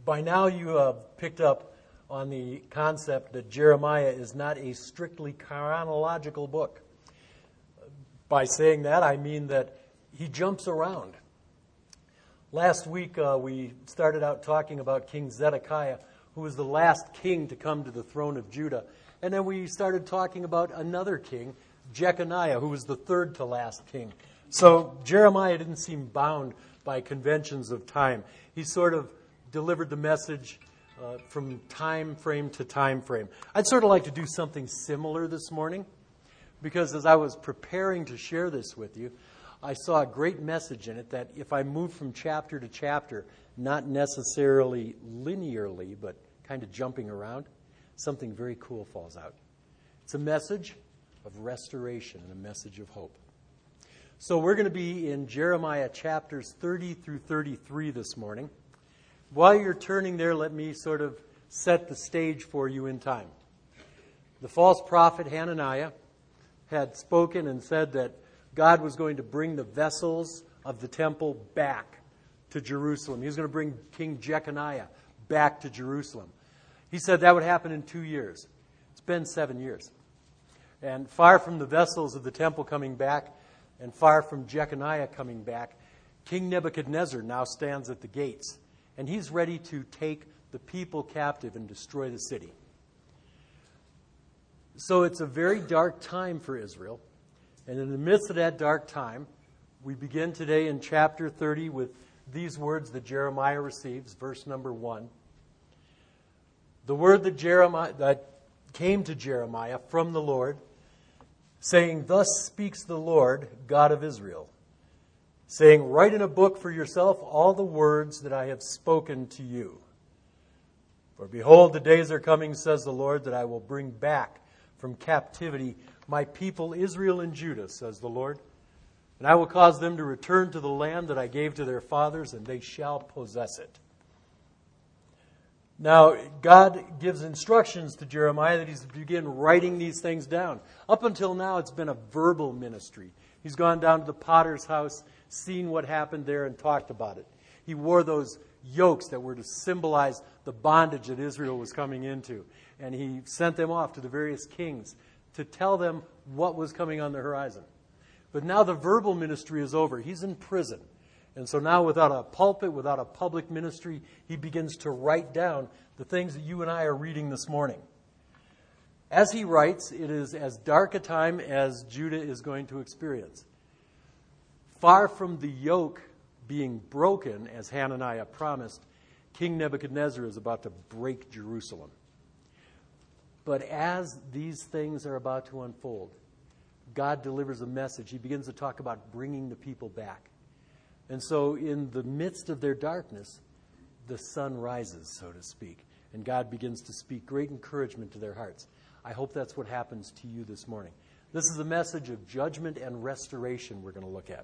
By now you have picked up on the concept that Jeremiah is not a strictly chronological book. By saying that, I mean that he jumps around. Last week we started out talking about King Zedekiah, who was the last king to come to the throne of Judah. And then we started talking about another king, Jeconiah, who was the third to last king. So Jeremiah didn't seem bound by conventions of time. He sort of delivered the message from time frame to time frame. I'd sort of like to do something similar this morning, because as I was preparing to share this with you, I saw a great message in it that if I move from chapter to chapter, not necessarily linearly, but kind of jumping around, something very cool falls out. It's a message of restoration and a message of hope. So we're going to be in Jeremiah chapters 30 through 33 this morning. While you're turning there, let me sort of set the stage for you in time. The false prophet Hananiah had spoken and said that God was going to bring the vessels of the temple back to Jerusalem. He was going to bring King Jeconiah back to Jerusalem. He said that would happen in 2 years. It's been 7 years. And far from the vessels of the temple coming back and far from Jeconiah coming back, King Nebuchadnezzar now stands at the gates. And he's ready to take the people captive and destroy the city. So it's a very dark time for Israel. And in the midst of that dark time, we begin today in chapter 30 with these words that Jeremiah receives, verse number 1. The word that came to Jeremiah from the Lord, saying, "Thus speaks the Lord, God of Israel, saying, write in a book for yourself all the words that I have spoken to you. For behold, the days are coming, says the Lord, that I will bring back from captivity my people Israel and Judah, says the Lord. And I will cause them to return to the land that I gave to their fathers, and they shall possess it." Now, God gives instructions to Jeremiah that he's to begin writing these things down. Up until now, it's been a verbal ministry. He's gone down to the potter's house, seen what happened there, and talked about it. He wore those yokes that were to symbolize the bondage that Israel was coming into. And he sent them off to the various kings to tell them what was coming on the horizon. But now the verbal ministry is over. He's in prison. And so now without a pulpit, without a public ministry, he begins to write down the things that you and I are reading this morning. As he writes, it is as dark a time as Judah is going to experience. Far from the yoke being broken, as Hananiah promised, King Nebuchadnezzar is about to break Jerusalem. But as these things are about to unfold, God delivers a message. He begins to talk about bringing the people back. And so in the midst of their darkness, the sun rises, so to speak. And God begins to speak great encouragement to their hearts. I hope that's what happens to you this morning. This is a message of judgment and restoration we're going to look at.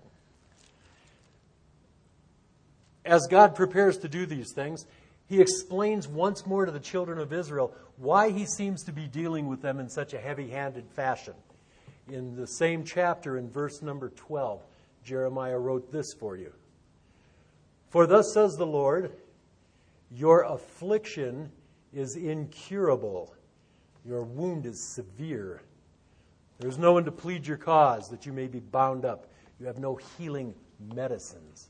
As God prepares to do these things, he explains once more to the children of Israel why he seems to be dealing with them in such a heavy-handed fashion. In the same chapter, in verse number 12, Jeremiah wrote this for you. "For thus says the Lord, your affliction is incurable. Your wound is severe. There is no one to plead your cause that you may be bound up. You have no healing medicines."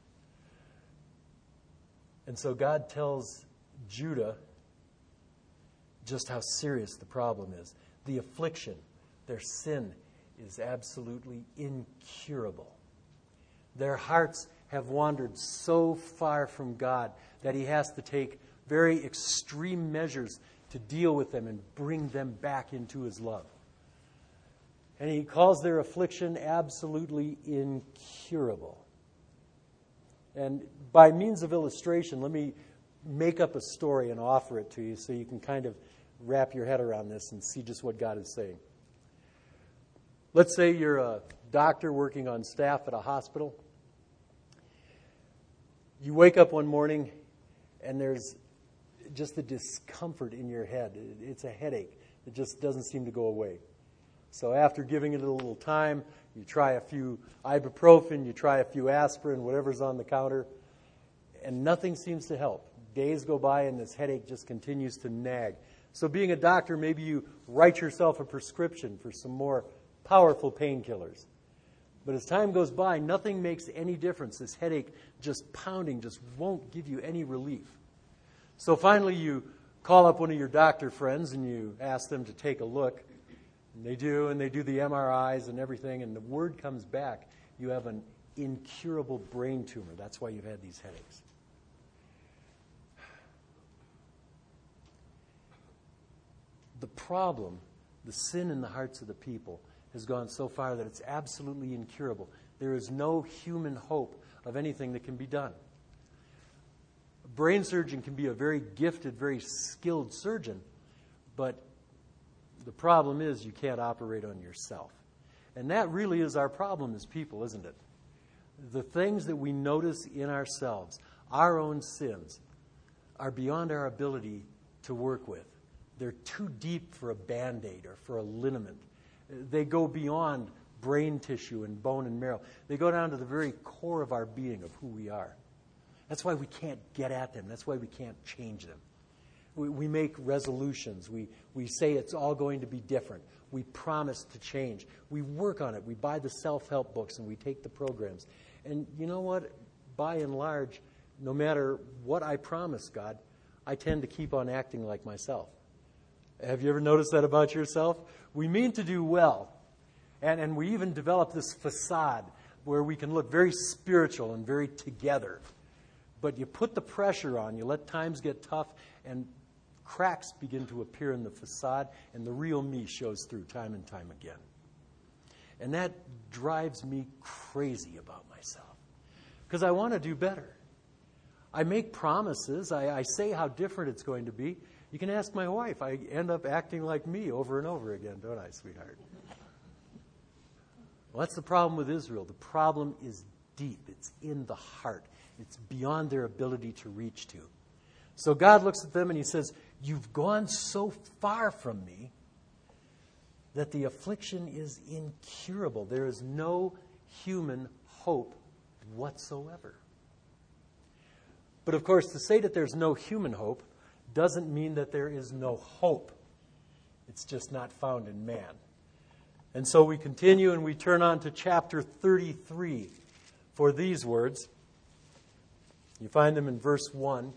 And so God tells Judah just how serious the problem is. The affliction, their sin, is absolutely incurable. Their hearts have wandered so far from God that he has to take very extreme measures to deal with them and bring them back into his love. And he calls their affliction absolutely incurable. And by means of illustration, let me make up a story and offer it to you so you can kind of wrap your head around this and see just what God is saying. Let's say you're a doctor working on staff at a hospital. You wake up one morning and there's just a discomfort in your head. It's a headache. It just doesn't seem to go away. So after giving it a little time, you try a few ibuprofen, you try a few aspirin, whatever's on the counter, and nothing seems to help. days go by and this headache just continues to nag. So being a doctor, maybe you write yourself a prescription for some more powerful painkillers. But as time goes by, nothing makes any difference. This headache just pounding just won't give you any relief. So finally you call up one of your doctor friends and you ask them to take a look. And they do the MRIs and everything, and the word comes back. You have an incurable brain tumor. That's why you've had these headaches. The problem, the sin in the hearts of the people, has gone so far that it's absolutely incurable. There is no human hope of anything that can be done. A brain surgeon can be a very gifted, very skilled surgeon, but the problem is you can't operate on yourself. And that really is our problem as people, isn't it? The things that we notice in ourselves, our own sins, are beyond our ability to work with. They're too deep for a Band-Aid or for a liniment. They go beyond brain tissue and bone and marrow. They go down to the very core of our being, of who we are. That's why we can't get at them. That's why we can't change them. We make resolutions. We say it's all going to be different. We promise to change. We work on it. We buy the self-help books and we take the programs. And you know what? By and large, no matter what I promise God, I tend to keep on acting like myself. Have you ever noticed that about yourself? We mean to do well. And we even develop this facade where we can look very spiritual and very together. But you put the pressure on, you let times get tough, and cracks begin to appear in the facade, and the real me shows through time and time again. And that drives me crazy about myself, because I want to do better. I make promises. I say how different it's going to be. You can ask my wife. I end up acting like me over and over again, don't I, sweetheart? Well, that's the problem with Israel. The problem is deep. It's in the heart. It's beyond their ability to reach to. So God looks at them and he says, you've gone so far from me that the affliction is incurable. There is no human hope whatsoever. But of course, to say that there's no human hope doesn't mean that there is no hope. It's just not found in man. And so we continue and we turn on to chapter 33 for these words. You find them in verse 1.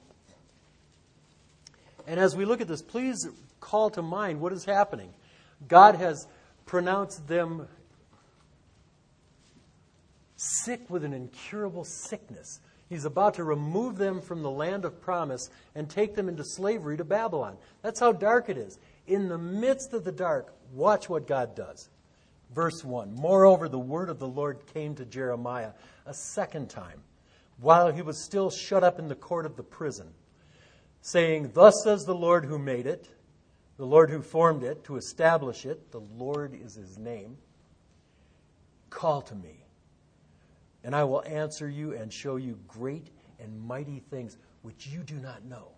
And as we look at this, please call to mind what is happening. God has pronounced them sick with an incurable sickness. He's about to remove them from the land of promise and take them into slavery to Babylon. That's how dark it is. In the midst of the dark, watch what God does. Verse 1, moreover, the word of the Lord came to Jeremiah a second time, while he was still shut up in the court of the prison, saying, thus says the Lord who made it, the Lord who formed it, to establish it, the Lord is his name, call to me, and I will answer you and show you great and mighty things which you do not know.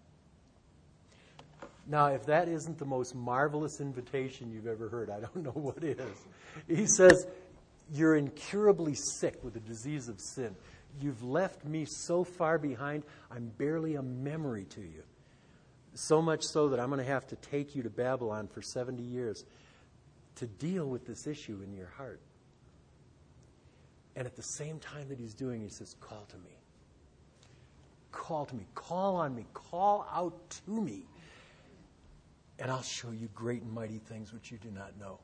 Now, if that isn't the most marvelous invitation you've ever heard, I don't know what is. He says, you're incurably sick with the disease of sin. You've left me so far behind, I'm barely a memory to you. So much so that I'm going to have to take you to Babylon for 70 years to deal with this issue in your heart. And at the same time that he's doing, he says, call to me. Call to me. Call on me. Call out to me. And I'll show you great and mighty things which you do not know.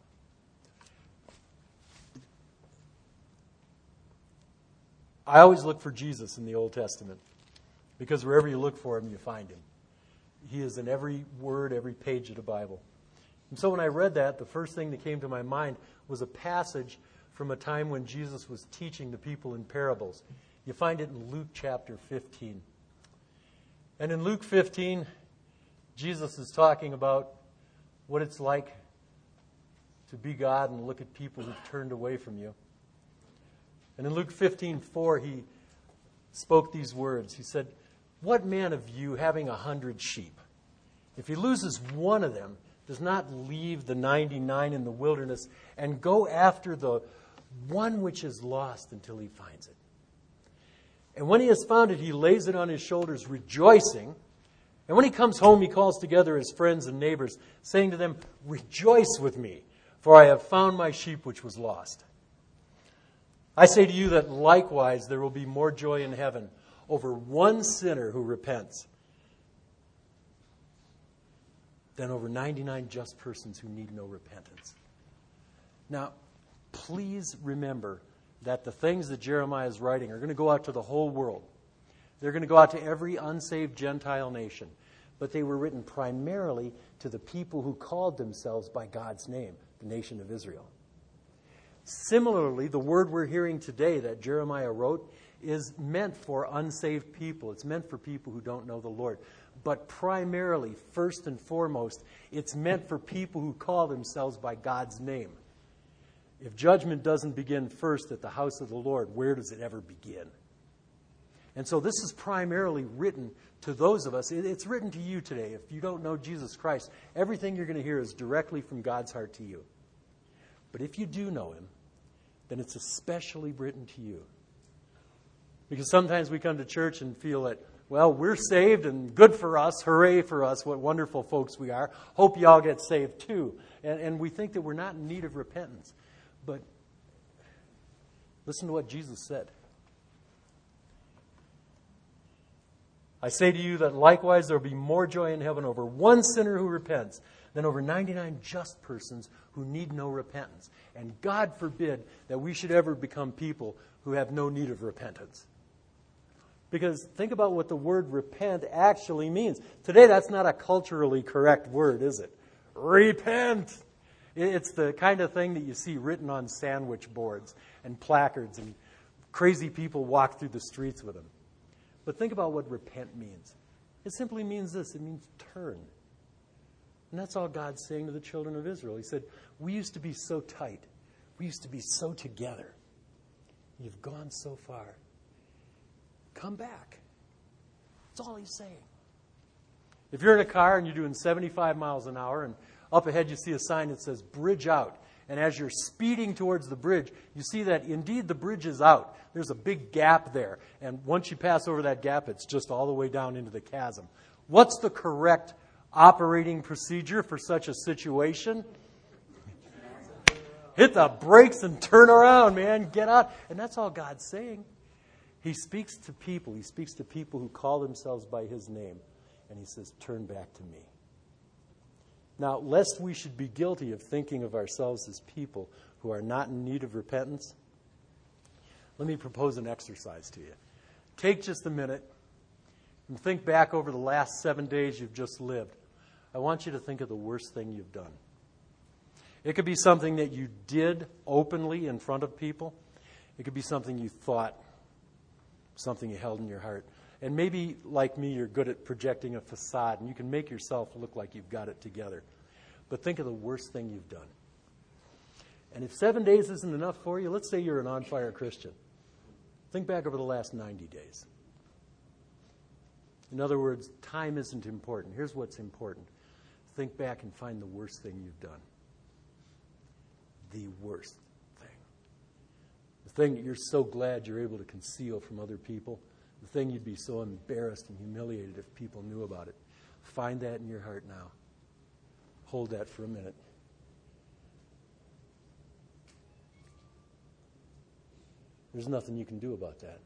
I always look for Jesus in the Old Testament, because wherever you look for him, you find him. He is in every word, every page of the Bible. And so when I read that, the first thing that came to my mind was a passage from a time when Jesus was teaching the people in parables. You find it in Luke chapter 15. And in Luke 15, Jesus is talking about what it's like to be God and look at people who've turned away from you. And in Luke 15:4, he spoke these words. He said, what man of you, having 100 sheep, if he loses one of them, does not leave the 99 in the wilderness and go after the one which is lost until he finds it? And when he has found it, he lays it on his shoulders, rejoicing. And when he comes home, he calls together his friends and neighbors, saying to them, "Rejoice with me, for I have found my sheep which was lost." I say to you that likewise there will be more joy in heaven over one sinner who repents than over 99 just persons who need no repentance. Now, please remember that the things that Jeremiah is writing are going to go out to the whole world. They're going to go out to every unsaved Gentile nation. But they were written primarily to the people who called themselves by God's name, the nation of Israel. Similarly, the word we're hearing today that Jeremiah wrote is meant for unsaved people. It's meant for people who don't know the Lord. But primarily, first and foremost, it's meant for people who call themselves by God's name. If judgment doesn't begin first at the house of the Lord, where does it ever begin? And so this is primarily written to those of us. It's written to you today. If you don't know Jesus Christ, everything you're going to hear is directly from God's heart to you. But if you do know him, then it's especially written to you. Because sometimes we come to church and feel that, well, we're saved and good for us, hooray for us, what wonderful folks we are. Hope you all get saved too. And we think that we're not in need of repentance. But listen to what Jesus said. I say to you that likewise there will be more joy in heaven over one sinner who repents than over 99 just persons who need no repentance. And God forbid that we should ever become people who have no need of repentance. Because think about what the word repent actually means. Today that's not a culturally correct word, is it? Repent! It's the kind of thing that you see written on sandwich boards and placards, and crazy people walk through the streets with them. But think about what repent means. It simply means this. It means turn. And that's all God's saying to the children of Israel. He said, we used to be so tight. We used to be so together. You've gone so far. Come back. That's all he's saying. If you're in a car and you're doing 75 miles an hour and up ahead you see a sign that says bridge out, and as you're speeding towards the bridge, you see that indeed the bridge is out. There's a big gap there. And once you pass over that gap, it's just all the way down into the chasm. What's the correct operating procedure for such a situation? Hit the brakes and turn around, man. Get out. And that's all God's saying. He speaks to people. He speaks to people who call themselves by his name. And he says, turn back to me. Now, lest we should be guilty of thinking of ourselves as people who are not in need of repentance, let me propose an exercise to you. Take just a minute and think back over the last 7 days you've just lived. I want you to think of the worst thing you've done. It could be something that you did openly in front of people. It could be something you thought, something you held in your heart. And maybe, like me, you're good at projecting a facade, and you can make yourself look like you've got it together. But think of the worst thing you've done. And if 7 days isn't enough for you, let's say you're an on-fire Christian. Think back over the last 90 days. In other words, time isn't important. Here's what's important. Think back and find the worst thing you've done. The worst thing. The thing that you're so glad you're able to conceal from other people. The thing you'd be so embarrassed and humiliated if people knew about it. Find that in your heart now. Hold that for a minute. There's nothing you can do about that.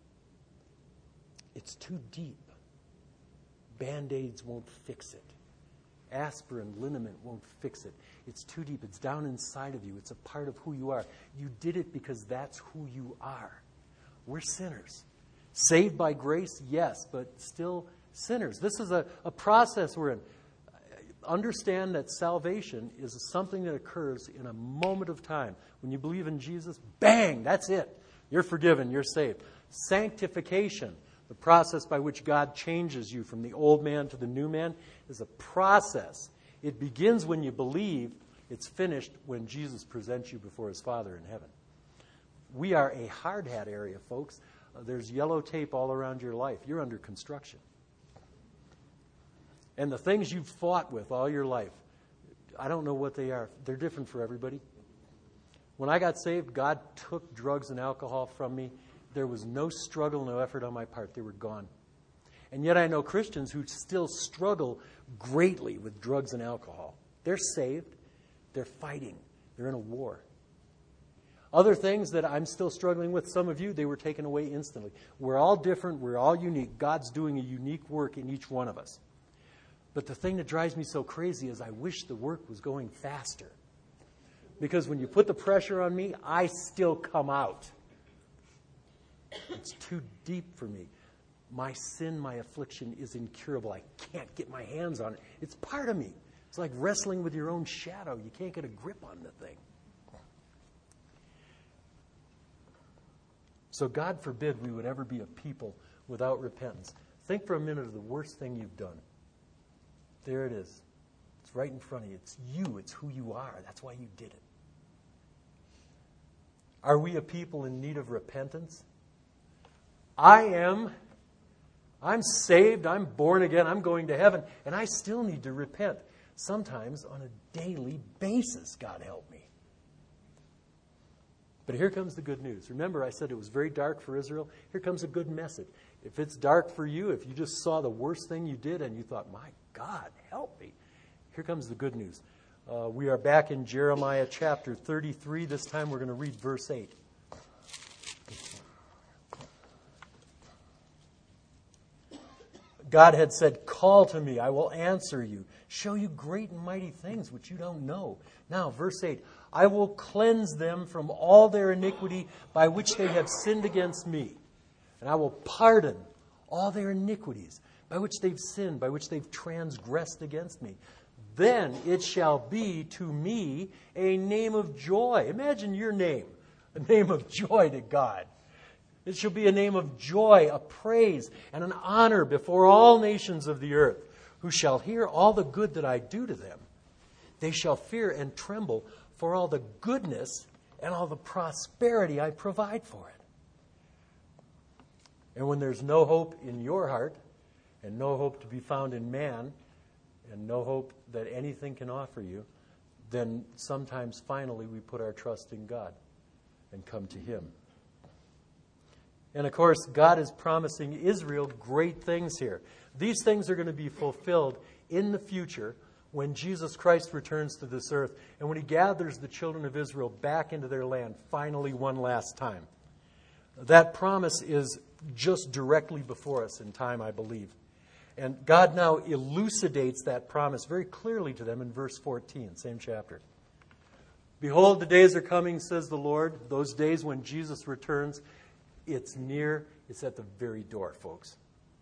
It's too deep. Band-Aids won't fix it. Aspirin, liniment won't fix it. It's too deep. It's down inside of you. It's a part of who you are. You did it because that's who you are. We're sinners. Saved by grace, yes, but still sinners. This is a process we're in. Understand that salvation is something that occurs in a moment of time. When you believe in Jesus, bang, that's it. You're forgiven, you're saved. Sanctification, the process by which God changes you from the old man to the new man, is a process. It begins when you believe. It's finished when Jesus presents you before his Father in heaven. We are a hard hat area, folks. There's yellow tape all around your life. You're under construction. And the things you've fought with all your life, I don't know what they are. They're different for everybody. When I got saved, God took drugs and alcohol from me. There was no struggle, no effort on my part. They were gone. And yet I know Christians who still struggle greatly with drugs and alcohol. They're saved. They're fighting. They're in a war. Other things that I'm still struggling with, some of you, they were taken away instantly. We're all different. We're all unique. God's doing a unique work in each one of us. But the thing that drives me so crazy is I wish the work was going faster. Because when you put the pressure on me, I still come out. It's too deep for me. My sin, my affliction is incurable. I can't get my hands on it. It's part of me. It's like wrestling with your own shadow. You can't get a grip on the thing. So God forbid we would ever be a people without repentance. Think for a minute of the worst thing you've done. There it is. It's right in front of you. It's you. It's who you are. That's why you did it. Are we a people in need of repentance? I am. I'm saved. I'm born again. I'm going to heaven. And I still need to repent. Sometimes on a daily basis, God help me. But here comes the good news. Remember, I said it was very dark for Israel. Here comes a good message. If it's dark for you, if you just saw the worst thing you did and you thought, my God, help me. Here comes the good news. We are back in Jeremiah chapter 33. This time we're going to read verse 8. God had said, call to me, I will answer you, show you great and mighty things which you don't know. Now, verse 8, I will cleanse them from all their iniquity by which they have sinned against me. And I will pardon all their iniquities by which they've sinned, by which they've transgressed against me. Then it shall be to me a name of joy. Imagine your name, a name of joy to God. It shall be a name of joy, a praise, and an honor before all nations of the earth, who shall hear all the good that I do to them. They shall fear and tremble for all the goodness and all the prosperity I provide for it. And when there's no hope in your heart, and no hope to be found in man, and no hope that anything can offer you, then sometimes finally we put our trust in God and come to Him. And of course, God is promising Israel great things here. These things are going to be fulfilled in the future when Jesus Christ returns to this earth and when He gathers the children of Israel back into their land finally one last time. That promise is just directly before us in time, I believe. And God now elucidates that promise very clearly to them in verse 14, same chapter. Behold, the days are coming, says the Lord, those days when Jesus returns. It's near, it's at the very door, folks.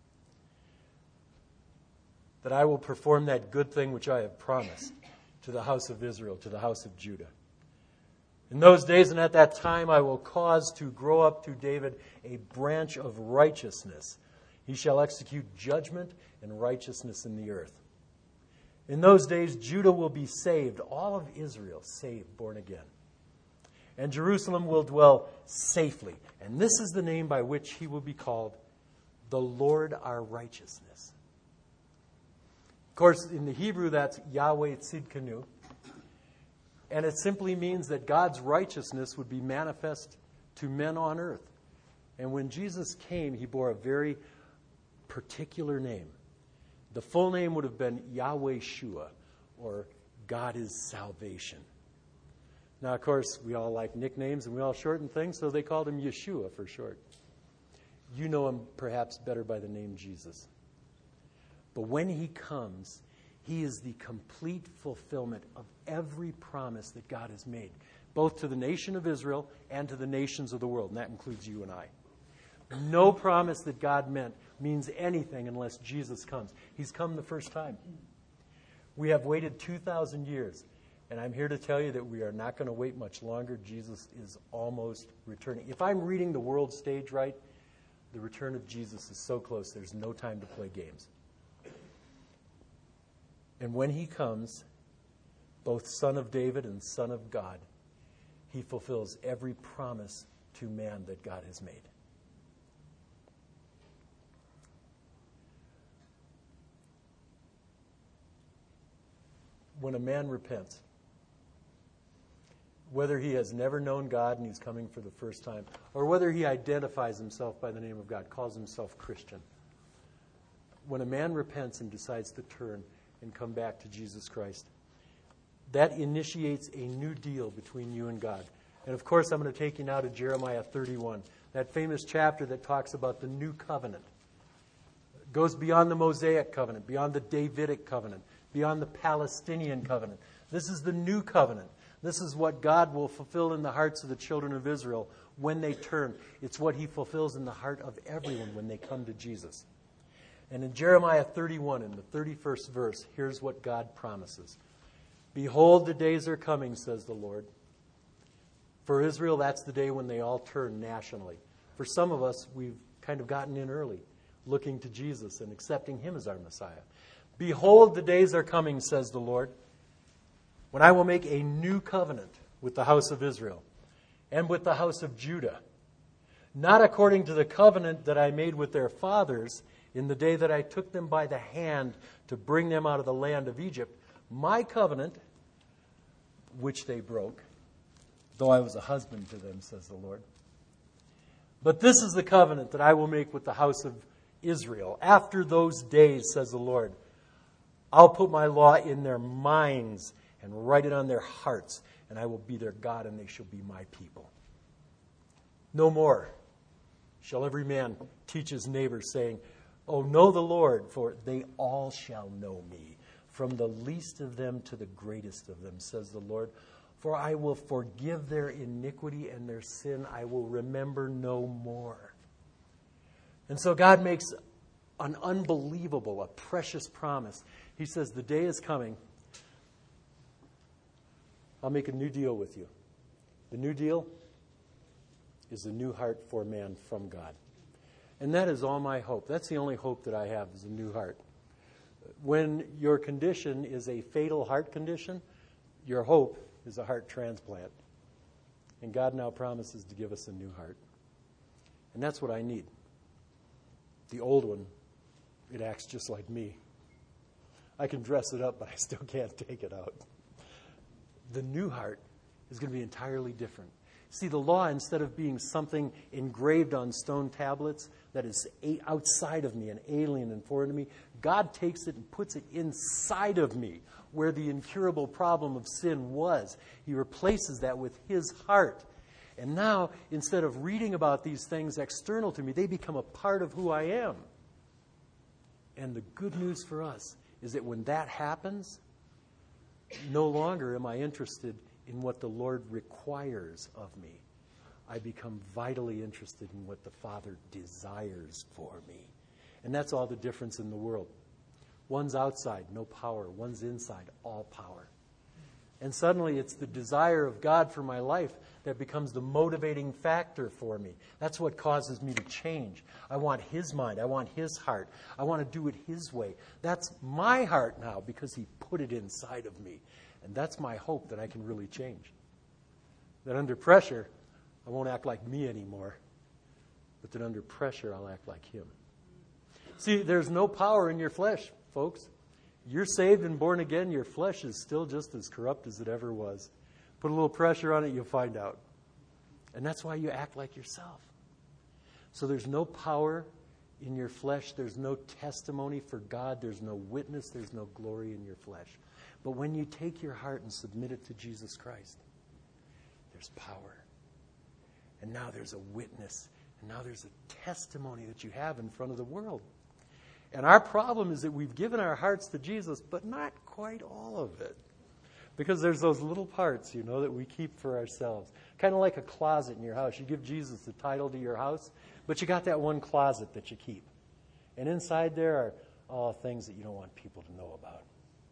That I will perform that good thing which I have promised to the house of Israel, to the house of Judah. In those days and at that time I will cause to grow up to David a branch of righteousness. He shall execute judgment and righteousness in the earth. In those days Judah will be saved, all of Israel saved, born again. And Jerusalem will dwell safely. And this is the name by which He will be called, the Lord our righteousness. Of course, in the Hebrew, that's Yahweh Tzidkenu. And it simply means that God's righteousness would be manifest to men on earth. And when Jesus came, He bore a very particular name. The full name would have been Yahweh Shua, or God is salvation. Now, of course, we all like nicknames and we all shorten things, so they called Him Yeshua for short. You know Him perhaps better by the name Jesus. But when He comes, He is the complete fulfillment of every promise that God has made, both to the nation of Israel and to the nations of the world, and that includes you and I. No promise that God meant means anything unless Jesus comes. He's come the first time. We have waited 2,000 years. And I'm here to tell you that we are not going to wait much longer. Jesus is almost returning. If I'm reading the world stage right, the return of Jesus is so close, there's no time to play games. And when He comes, both Son of David and Son of God, He fulfills every promise to man that God has made. When a man repents, whether he has never known God and he's coming for the first time, or whether he identifies himself by the name of God, calls himself Christian, when a man repents and decides to turn and come back to Jesus Christ, that initiates a new deal between you and God. And of course, I'm going to take you now to Jeremiah 31, that famous chapter that talks about the new covenant. It goes beyond the Mosaic covenant, beyond the Davidic covenant, beyond the Palestinian covenant. This is the new covenant. This is what God will fulfill in the hearts of the children of Israel when they turn. It's what he fulfills in the heart of everyone when they come to Jesus. And in Jeremiah 31, in the 31st verse, here's what God promises. Behold, the days are coming, says the Lord. For Israel, that's the day when they all turn nationally. For some of us, we've kind of gotten in early, looking to Jesus and accepting him as our Messiah. Behold, the days are coming, says the Lord, when I will make a new covenant with the house of Israel and with the house of Judah, not according to the covenant that I made with their fathers in the day that I took them by the hand to bring them out of the land of Egypt, my covenant, which they broke, though I was a husband to them, says the Lord. But this is the covenant that I will make with the house of Israel. After those days, says the Lord, I'll put my law in their minds and write it on their hearts, and I will be their God, and they shall be my people. No more shall every man teach his neighbor, saying, Oh, know the Lord, for they all shall know me, from the least of them to the greatest of them, says the Lord. For I will forgive their iniquity and their sin I will remember no more. And so God makes an unbelievable, a precious promise. He says, the day is coming. I'll make a new deal with you. The new deal is a new heart for man from God. And that is all my hope. That's the only hope that I have, is a new heart. When your condition is a fatal heart condition, your hope is a heart transplant. And God now promises to give us a new heart. And that's what I need. The old one, it acts just like me. I can dress it up, but I still can't take it out. The new heart is going to be entirely different. See, the law, instead of being something engraved on stone tablets that is outside of me, and alien and foreign to me, God takes it and puts it inside of me, where the incurable problem of sin was. He replaces that with his heart. And now, instead of reading about these things external to me, they become a part of who I am. And the good news for us is that when that happens, no longer am I interested in what the Lord requires of me. I become vitally interested in what the Father desires for me. And that's all the difference in the world. One's outside, no power. One's inside, all power. And suddenly it's the desire of God for my life that becomes the motivating factor for me. That's what causes me to change. I want his mind. I want his heart. I want to do it his way. That's my heart now because he put it inside of me. And that's my hope, that I can really change. That under pressure, I won't act like me anymore. But that under pressure, I'll act like him. See, there's no power in your flesh, folks. You're saved and born again. Your flesh is still just as corrupt as it ever was. Put a little pressure on it, you'll find out. And that's why you act like yourself. So there's no power in your flesh. There's no testimony for God. There's no witness. There's no glory in your flesh. But when you take your heart and submit it to Jesus Christ, there's power. And now there's a witness. And now there's a testimony that you have in front of the world. And our problem is that we've given our hearts to Jesus, but not quite all of it. Because there's those little parts, that we keep for ourselves. Kind of like a closet in your house. You give Jesus the title to your house, but you got that one closet that you keep. And inside there are all things that you don't want people to know about.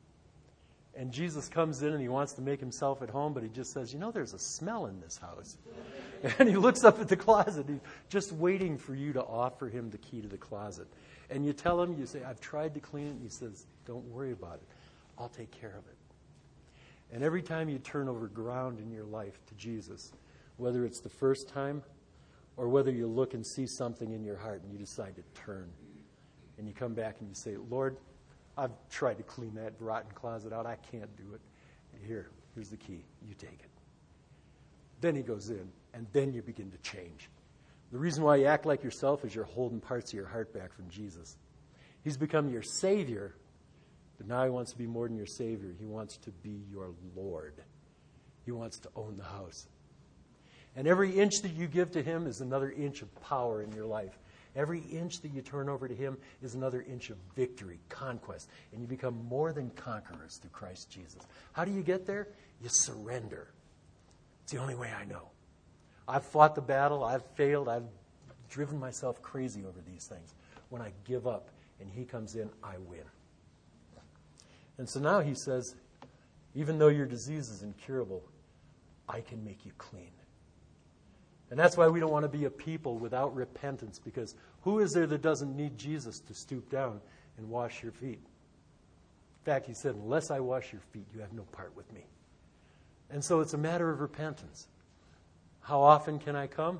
And Jesus comes in and he wants to make himself at home, but he just says, there's a smell in this house. And he looks up at the closet. He's just waiting for you to offer him the key to the closet. And you tell him, you say, I've tried to clean it. And he says, don't worry about it. I'll take care of it. And every time you turn over ground in your life to Jesus, whether it's the first time or whether you look and see something in your heart and you decide to turn, and you come back and you say, Lord, I've tried to clean that rotten closet out. I can't do it. Here's the key. You take it. Then he goes in, and then you begin to change. The reason why you act like yourself is you're holding parts of your heart back from Jesus. He's become your Savior, but now he wants to be more than your Savior. He wants to be your Lord. He wants to own the house. And every inch that you give to him is another inch of power in your life. Every inch that you turn over to him is another inch of victory, conquest. And you become more than conquerors through Christ Jesus. How do you get there? You surrender. It's the only way I know. I've fought the battle. I've failed. I've driven myself crazy over these things. When I give up and he comes in, I win. And so now he says, even though your disease is incurable, I can make you clean. And that's why we don't want to be a people without repentance, because who is there that doesn't need Jesus to stoop down and wash your feet? In fact, he said, unless I wash your feet, you have no part with me. And so it's a matter of repentance. How often can I come?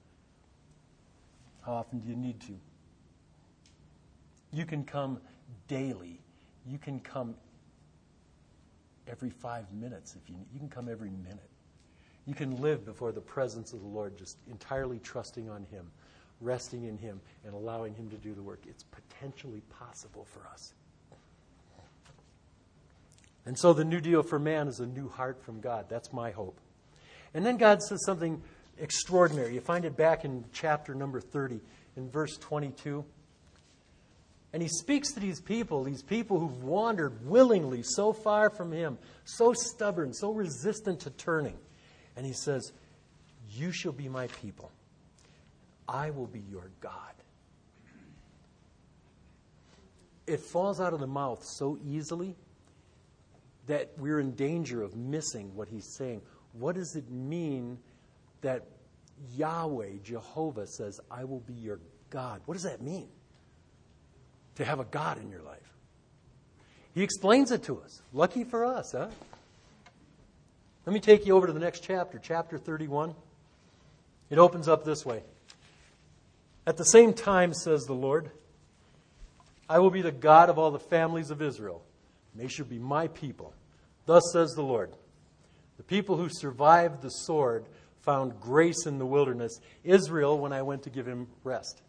How often do you need to? You can come daily. You can come every 5 minutes if you need. You can come every minute. You can live before the presence of the Lord, just entirely trusting on him, resting in him, and allowing him to do the work. It's potentially possible for us. And so the new deal for man is a new heart from God. That's my hope. And then God says something extraordinary. You find it back in chapter number 30, in verse 22. And he speaks to these people who've wandered willingly so far from him, so stubborn, so resistant to turning. And he says, you shall be my people. I will be your God. It falls out of the mouth so easily that we're in danger of missing what he's saying. What does it mean that Yahweh, Jehovah, says, I will be your God? What does that mean? To have a God in your life. He explains it to us. Lucky for us, huh? Let me take you over to the next chapter, chapter 31. It opens up this way. At the same time, says the Lord, I will be the God of all the families of Israel, and they shall be my people. Thus says the Lord, the people who survived the sword found grace in the wilderness, Israel, when I went to give him rest.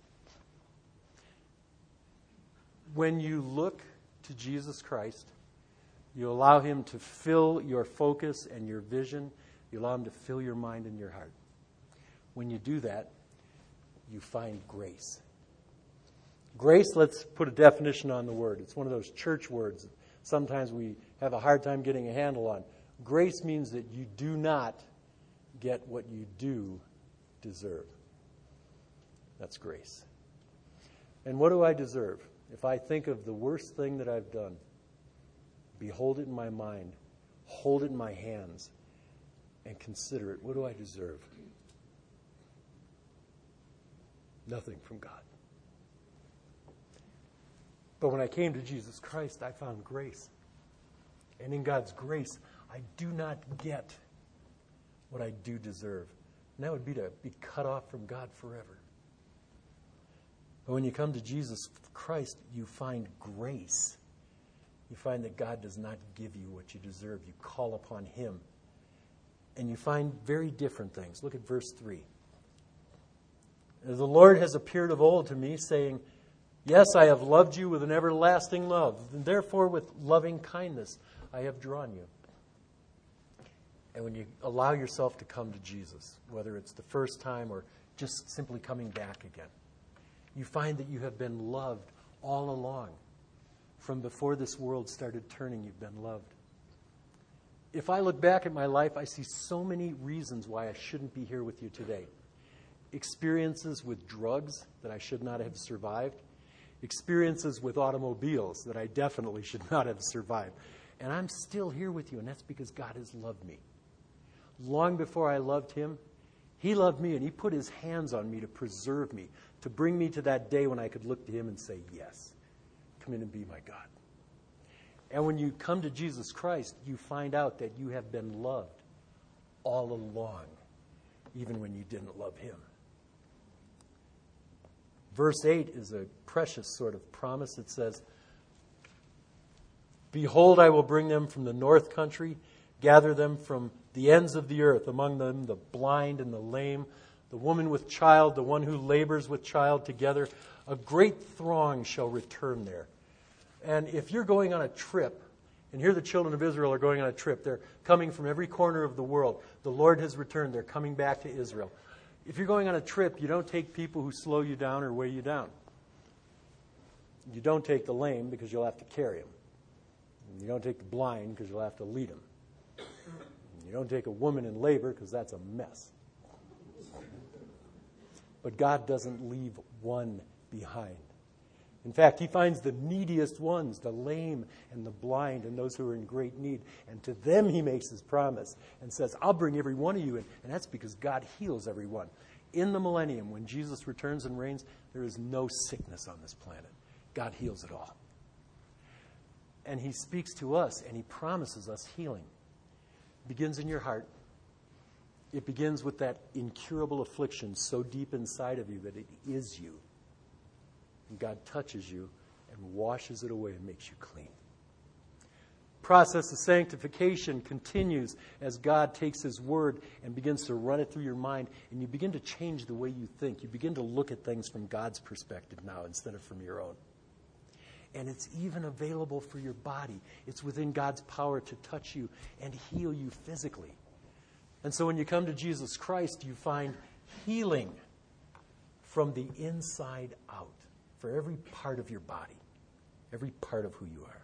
When you look to Jesus Christ, you allow him to fill your focus and your vision. You allow him to fill your mind and your heart. When you do that, you find grace. Grace, let's put a definition on the word. It's one of those church words that sometimes we have a hard time getting a handle on. Grace means that you do not get what you do deserve. That's grace. And what do I deserve? If I think of the worst thing that I've done, behold it in my mind, hold it in my hands, and consider it. What do I deserve? Nothing from God. But when I came to Jesus Christ, I found grace. And in God's grace, I do not get what I do deserve. And that would be to be cut off from God forever. But when you come to Jesus Christ, you find grace. You find that God does not give you what you deserve. You call upon him. And you find very different things. Look at verse 3. The Lord has appeared of old to me, saying, yes, I have loved you with an everlasting love, and therefore with loving kindness I have drawn you. And when you allow yourself to come to Jesus, whether it's the first time or just simply coming back again, you find that you have been loved all along. From before this world started turning, you've been loved. If I look back at my life, I see so many reasons why I shouldn't be here with you today. Experiences with drugs that I should not have survived. Experiences with automobiles that I definitely should not have survived. And I'm still here with you, and that's because God has loved me. Long before I loved him, he loved me, and he put his hands on me to preserve me, to bring me to that day when I could look to him and say, yes, come in and be my God. And when you come to Jesus Christ, you find out that you have been loved all along, even when you didn't love him. Verse 8 is a precious sort of promise. It says, behold, I will bring them from the north country, gather them from the ends of the earth, among them the blind and the lame, the woman with child, the one who labors with child together, a great throng shall return there. And if you're going on a trip, and here the children of Israel are going on a trip, they're coming from every corner of the world. The Lord has returned. They're coming back to Israel. If you're going on a trip, you don't take people who slow you down or weigh you down. You don't take the lame because you'll have to carry them. You don't take the blind because you'll have to lead them. You don't take a woman in labor because that's a mess. But God doesn't leave one behind. In fact, he finds the neediest ones, the lame and the blind and those who are in great need. And to them he makes his promise and says, I'll bring every one of you in. And that's because God heals everyone. In the millennium, when Jesus returns and reigns, there is no sickness on this planet. God heals it all. And he speaks to us and he promises us healing. It begins in your heart. It begins with that incurable affliction so deep inside of you that it is you. And God touches you and washes it away and makes you clean. Process of sanctification continues as God takes his word and begins to run it through your mind, and you begin to change the way you think. You begin to look at things from God's perspective now instead of from your own. And it's even available for your body. It's within God's power to touch you and heal you physically. And so when you come to Jesus Christ, you find healing from the inside out for every part of your body, every part of who you are.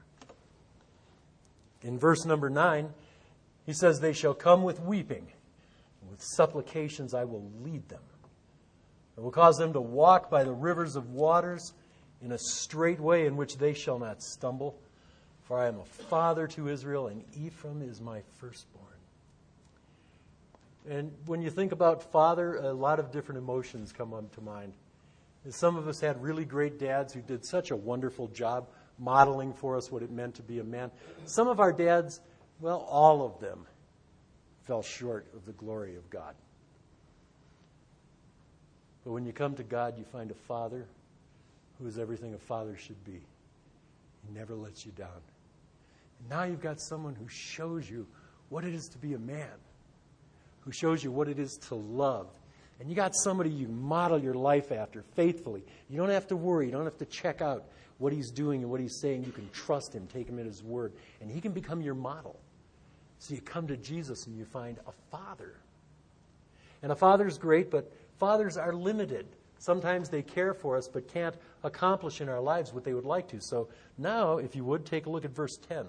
In verse number 9, he says, they shall come with weeping, and with supplications I will lead them. I will cause them to walk by the rivers of waters in a straight way in which they shall not stumble. For I am a father to Israel, and Ephraim is my firstborn. And when you think about father, a lot of different emotions come up to mind. Some of us had really great dads who did such a wonderful job modeling for us what it meant to be a man. Some of our dads, well, all of them fell short of the glory of God. But when you come to God, you find a father who is everything a father should be. He never lets you down. And now you've got someone who shows you what it is to be a man, who shows you what it is to love. And you got somebody you model your life after faithfully. You don't have to worry. You don't have to check out what he's doing and what he's saying. You can trust him, take him at his word, and he can become your model. So you come to Jesus and you find a father. And a father's great, but fathers are limited. Sometimes they care for us but can't accomplish in our lives what they would like to. So now, if you would, take a look at verse 10.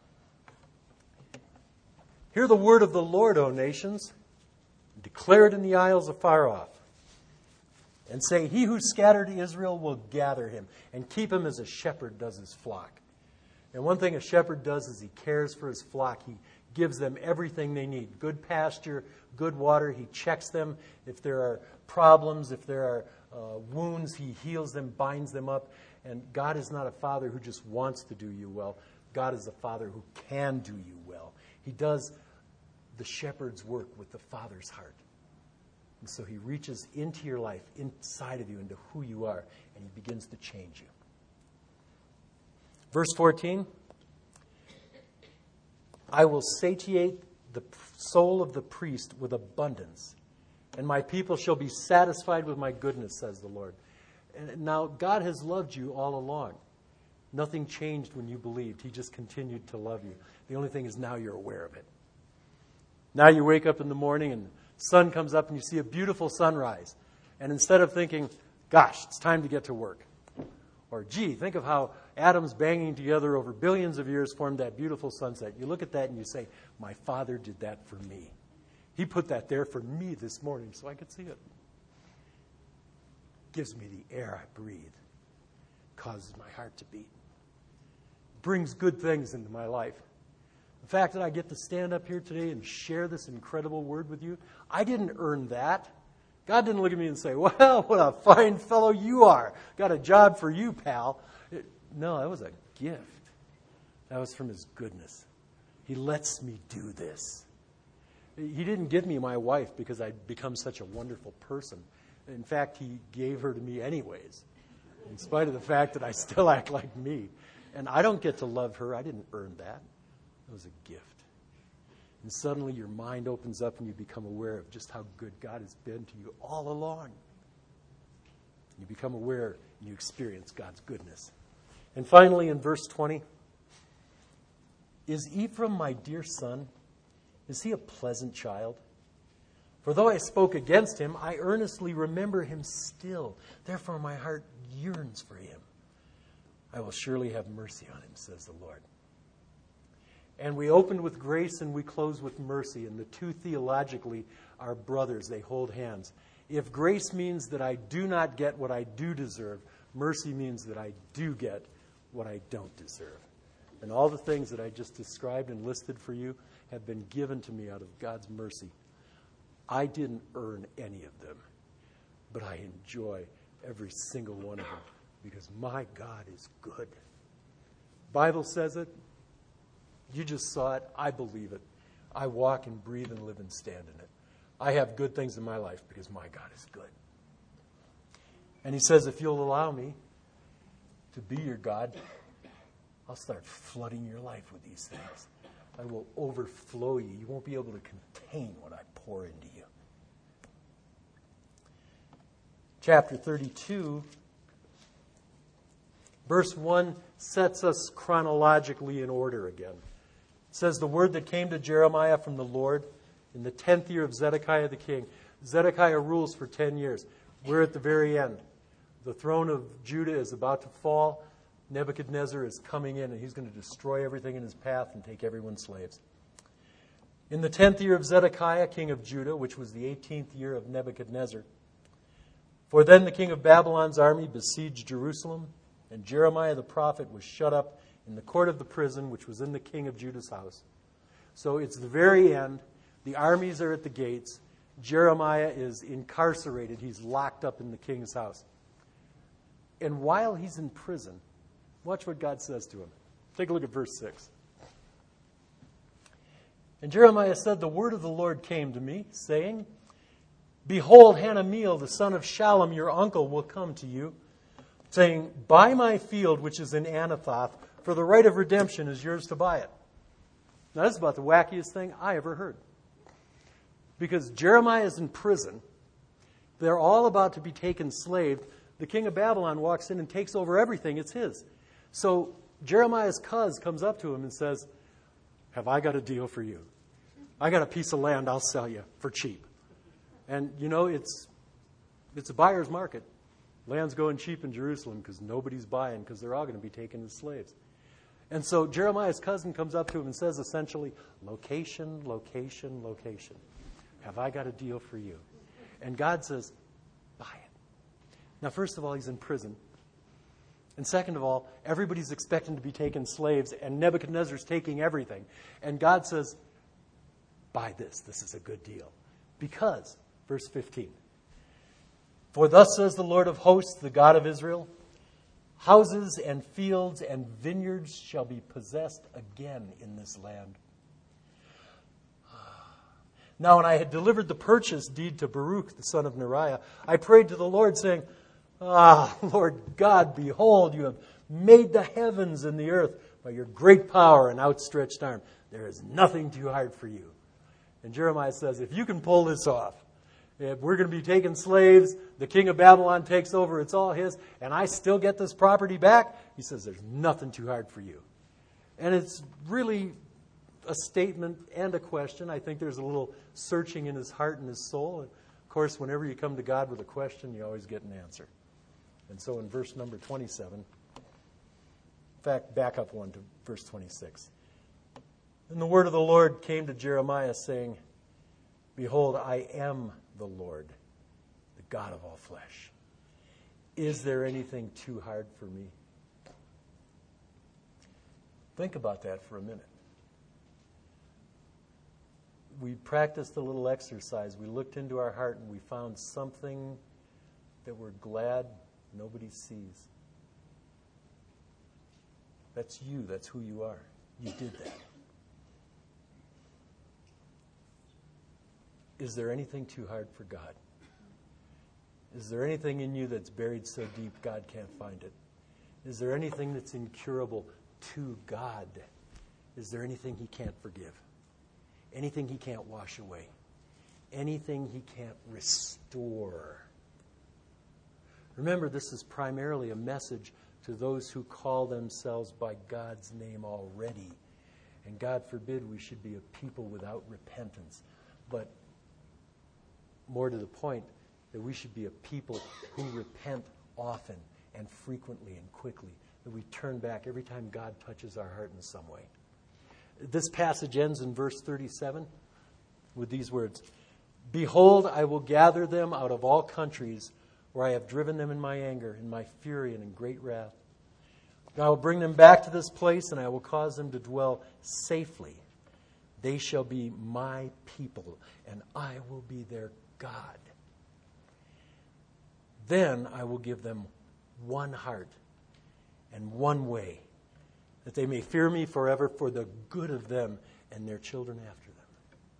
Hear the word of the Lord, O nations. Declare it in the isles afar off. And say, he who scattered Israel will gather him and keep him as a shepherd does his flock. And one thing a shepherd does is he cares for his flock. He gives them everything they need. Good pasture, good water. He checks them. If there are problems, if there are wounds, he heals them, binds them up. And God is not a father who just wants to do you well. God is a father who can do you well. He does the shepherd's work with the father's heart. And so he reaches into your life, inside of you, into who you are, and he begins to change you. Verse 14, I will satiate the soul of the priest with abundance, and my people shall be satisfied with my goodness, says the Lord. And now, God has loved you all along. Nothing changed when you believed. He just continued to love you. The only thing is now you're aware of it. Now you wake up in the morning and the sun comes up and you see a beautiful sunrise. And instead of thinking, gosh, it's time to get to work. Or, gee, think of how atoms banging together over billions of years formed that beautiful sunset. You look at that and you say, my Father did that for me. He put that there for me this morning so I could see it. Gives me the air I breathe. Causes my heart to beat. Brings good things into my life. The fact that I get to stand up here today and share this incredible word with you, I didn't earn that. God didn't look at me and say, well, what a fine fellow you are. Got a job for you, pal. No, that was a gift. That was from his goodness. He lets me do this. He didn't give me my wife because I'd become such a wonderful person. In fact, he gave her to me anyways, in spite of the fact that I still act like me. And I don't get to love her. I didn't earn that. It was a gift. And suddenly your mind opens up and you become aware of just how good God has been to you all along. You become aware and you experience God's goodness. And finally, in verse 20, is Ephraim my dear son? Is he a pleasant child? For though I spoke against him, I earnestly remember him still. Therefore my heart yearns for him. I will surely have mercy on him, says the Lord. And we opened with grace and we close with mercy. And the two theologically are brothers. They hold hands. If grace means that I do not get what I do deserve, mercy means that I do get what I don't deserve. And all the things that I just described and listed for you have been given to me out of God's mercy. I didn't earn any of them, but I enjoy every single one of them because my God is good. Bible says it. You just saw it. I believe it. I walk and breathe and live and stand in it. I have good things in my life because my God is good. And he says, if you'll allow me to be your God, I'll start flooding your life with these things. I will overflow you. You won't be able to contain what I pour into you. Chapter 32, verse 1 sets us chronologically in order again. It says, the word that came to Jeremiah from the Lord in the 10th year of Zedekiah the king. Zedekiah rules for 10 years. We're at the very end. The throne of Judah is about to fall. Nebuchadnezzar is coming in, and he's going to destroy everything in his path and take everyone slaves. In the 10th year of Zedekiah, king of Judah, which was the 18th year of Nebuchadnezzar, for then the king of Babylon's army besieged Jerusalem, and Jeremiah the prophet was shut up in the court of the prison, which was in the king of Judah's house. So it's the very end. The armies are at the gates. Jeremiah is incarcerated. He's locked up in the king's house. And while he's in prison, watch what God says to him. Take a look at verse 6. And Jeremiah said, the word of the Lord came to me, saying, behold, Hanameel, the son of Shallum, your uncle, will come to you, saying, buy my field which is in Anathoth, for the right of redemption is yours to buy it. Now, this is about the wackiest thing I ever heard. Because Jeremiah is in prison. They're all about to be taken slave. The king of Babylon walks in and takes over everything. It's his. So Jeremiah's cuz comes up to him and says, have I got a deal for you? I got a piece of land I'll sell you for cheap. And, you know, it's a buyer's market. Land's going cheap in Jerusalem because nobody's buying because they're all going to be taken as slaves. And so Jeremiah's cousin comes up to him and says essentially, location, location, location. Have I got a deal for you? And God says, buy it. Now, first of all, he's in prison. And second of all, everybody's expecting to be taken slaves, and Nebuchadnezzar's taking everything. And God says, buy this. This is a good deal. Because, verse 15, for thus says the Lord of hosts, the God of Israel, houses and fields and vineyards shall be possessed again in this land. Now, when I had delivered the purchase deed to Baruch, the son of Neriah, I prayed to the Lord, saying, Lord God, behold, you have made the heavens and the earth by your great power and outstretched arm. There is nothing too hard for you. And Jeremiah says, if you can pull this off, if we're going to be taking slaves, the king of Babylon takes over, it's all his, and I still get this property back, he says, there's nothing too hard for you. And it's really a statement and a question. I think there's a little searching in his heart and his soul. And of course, whenever you come to God with a question, you always get an answer. And so in verse number 27, in fact, back up one to verse 26. And the word of the Lord came to Jeremiah, saying, behold, I am the Lord, the God of all flesh. Is there anything too hard for me? Think about that for a minute. We practiced a little exercise. We looked into our heart and we found something that we're glad nobody sees. That's you. That's who you are. You did that. Is there anything too hard for God? Is there anything in you that's buried so deep God can't find it? Is there anything that's incurable to God? Is there anything he can't forgive? anything he can't wash away, anything he can't restore. Remember, this is primarily a message to those who call themselves by God's name already. And God forbid we should be a people without repentance. But more to the point, that we should be a people who repent often and frequently and quickly. That we turn back every time God touches our heart in some way. This passage ends in verse 37 with these words. Behold, I will gather them out of all countries where I have driven them in my anger, in my fury, and in great wrath. I will bring them back to this place, and I will cause them to dwell safely. They shall be my people, and I will be their God. Then I will give them one heart and one way, that they may fear me forever for the good of them and their children after them.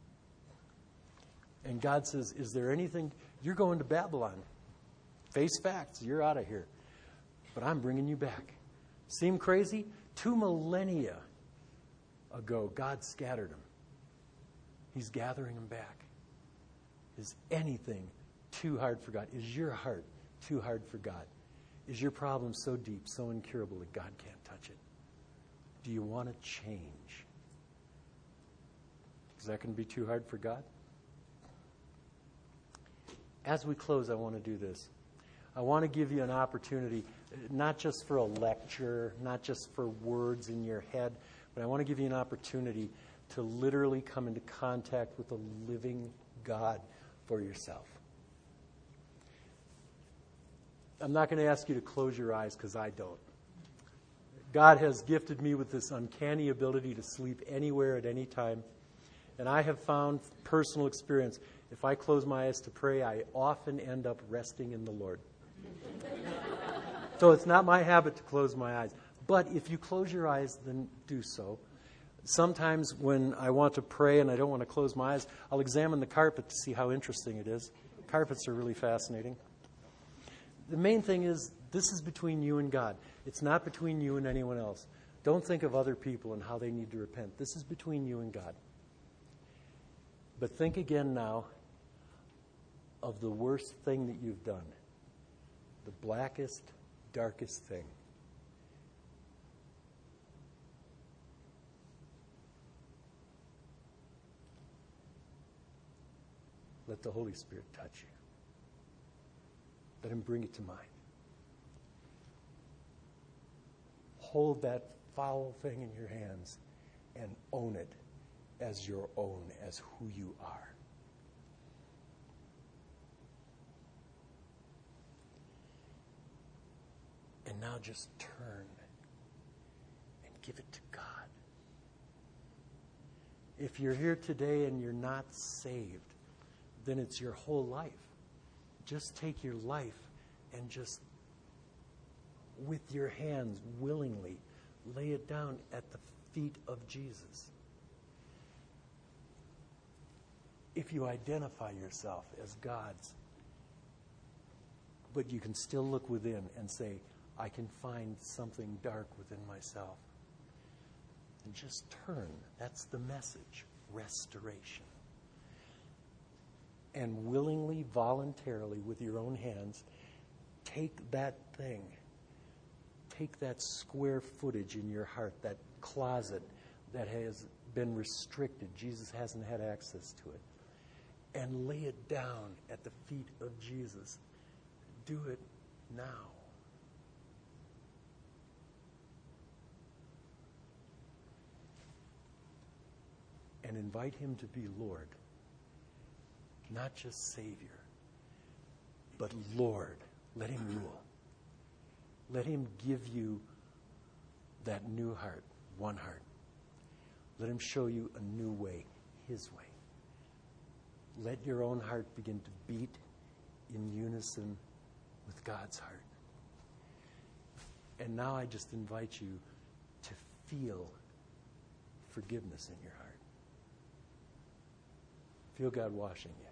And God says, is there anything? You're going to Babylon. Face facts. You're out of here. But I'm bringing you back. Seem crazy? 2 millennia ago, God scattered them. He's gathering them back. Is anything too hard for God? Is your heart too hard for God? Is your problem so deep, so incurable that God can't touch it? Do you want to change? Is that going to be too hard for God? As we close, I want to do this. I want to give you an opportunity, not just for a lecture, not just for words in your head, but I want to give you an opportunity to literally come into contact with the living God for yourself. I'm not going to ask you to close your eyes because I don't. God has gifted me with this uncanny ability to sleep anywhere at any time. And I have found personal experience, if I close my eyes to pray, I often end up resting in the Lord. So it's not my habit to close my eyes. But if you close your eyes, then do so. Sometimes when I want to pray and I don't want to close my eyes, I'll examine the carpet to see how interesting it is. Carpets are really fascinating. The main thing is, this is between you and God. It's not between you and anyone else. Don't think of other people and how they need to repent. This is between you and God. But think again now of the worst thing that you've done. The blackest, darkest thing. Let the Holy Spirit touch you. Let Him bring it to mind. Hold that foul thing in your hands and own it as your own, as who you are. And now just turn and give it to God. If you're here today and you're not saved, then it's your whole life. Just take your life and just, with your hands, willingly lay it down at the feet of Jesus. If you identify yourself as God's, but you can still look within and say, I can find something dark within myself. And just turn. That's the message. Restoration. And willingly, voluntarily, with your own hands, take that thing. Take that square footage in your heart, that closet that has been restricted. Jesus hasn't had access to it. And lay it down at the feet of Jesus. Do it now. And invite Him to be Lord. Not just Savior, but Lord. Let Him rule. Let Him give you that new heart, one heart. Let Him show you a new way, His way. Let your own heart begin to beat in unison with God's heart. And now I just invite you to feel forgiveness in your heart. Feel God washing you,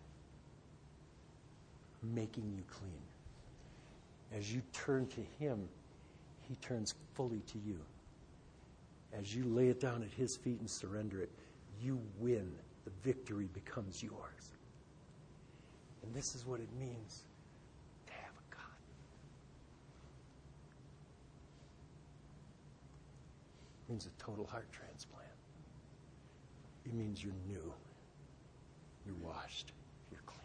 making you clean. As you turn to Him, He turns fully to you. As you lay it down at His feet and surrender it, you win the victory becomes yours. And this is what it means to have a God. It means a total heart transplant. It means you're new. You're washed. You're clean.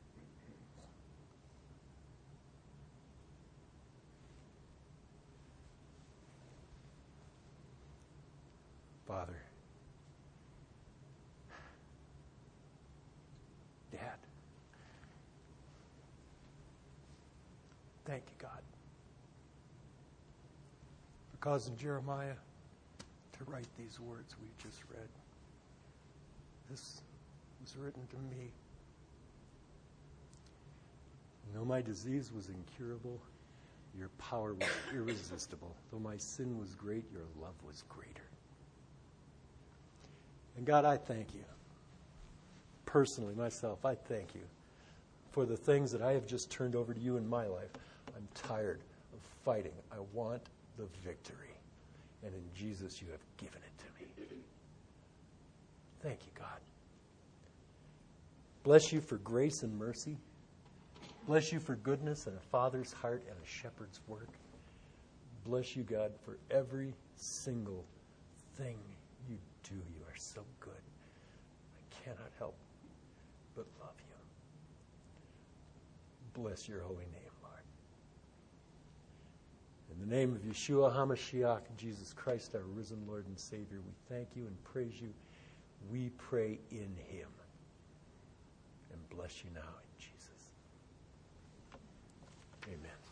Father, Dad, thank you, God, for causing Jeremiah to write these words we just read. This was written to me. Though my disease was incurable, your power was irresistible. Though my sin was great, your love was greater. And God, I thank you. Personally, myself, I thank you for the things that I have just turned over to you in my life. I'm tired of fighting. I want the victory. And in Jesus, you have given it to me. Thank you, God. Bless you for grace and mercy. Bless you for goodness and a father's heart and a shepherd's work. Bless you, God, for every single thing you do. You are so good. I cannot help but love you. Bless your holy name, Lord. In the name of Yeshua HaMashiach, Jesus Christ, our risen Lord and Savior, we thank you and praise you. We pray in him. And bless you now in Jesus. Amen.